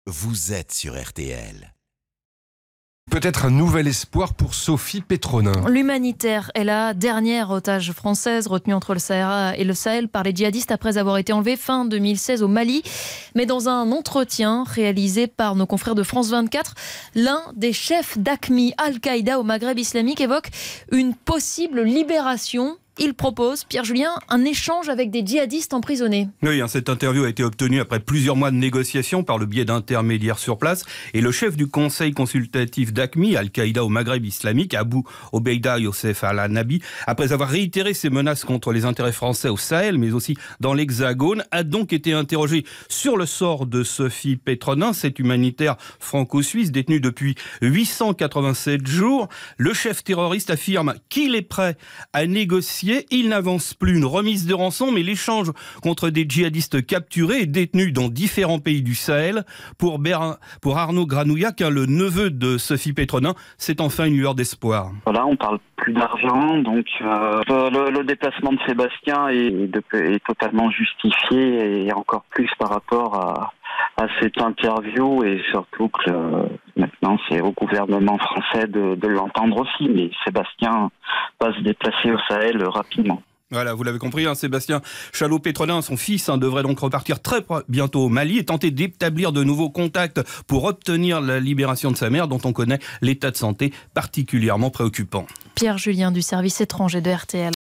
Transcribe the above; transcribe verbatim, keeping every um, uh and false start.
vous êtes sur R T L. Peut-être un nouvel espoir pour Sophie Petronin. L'humanitaire est la dernière otage française retenue entre le Sahara et le Sahel par les djihadistes après avoir été enlevée fin deux mille seize au Mali. Mais dans un entretien réalisé par nos confrères de France vingt-quatre, l'un des chefs d'Aqmi Al-Qaïda au Maghreb islamique évoque une possible libération. Il propose, Pierre Julien, un échange avec des djihadistes emprisonnés. Oui, hein, cette interview a été obtenue après plusieurs mois de négociations par le biais d'intermédiaires sur place. Et le chef du conseil consultatif d'Aqmi, Al-Qaïda au Maghreb islamique, Abou Obeida Youssef Al-Nabi, après avoir réitéré ses menaces contre les intérêts français au Sahel, mais aussi dans l'Hexagone, a donc été interrogé sur le sort de Sophie Petronin, cette humanitaire franco-suisse détenue depuis huit cent quatre-vingt-sept jours. Le chef terroriste affirme qu'il est prêt à négocier. Il n'avance plus une remise de rançon, mais l'échange contre des djihadistes capturés et détenus dans différents pays du Sahel. Pour, Ber... pour Arnaud Granouillac, le neveu de Sophie Petronin, c'est enfin une lueur d'espoir. Voilà, on parle plus d'argent, donc euh, le, le déplacement de Sébastien est, de, est totalement justifié, et encore plus par rapport à, à cette interview, et surtout que euh, maintenant c'est au gouvernement français de, de l'entendre aussi, mais Sébastien va se déplacer au Sahel rapidement. Voilà, vous l'avez compris, hein, Sébastien Chalot-Petronin, son fils, hein, devrait donc repartir très bientôt au Mali et tenter d'établir de nouveaux contacts pour obtenir la libération de sa mère, dont on connaît l'état de santé particulièrement préoccupant. Pierre Julien du service étranger de R T L.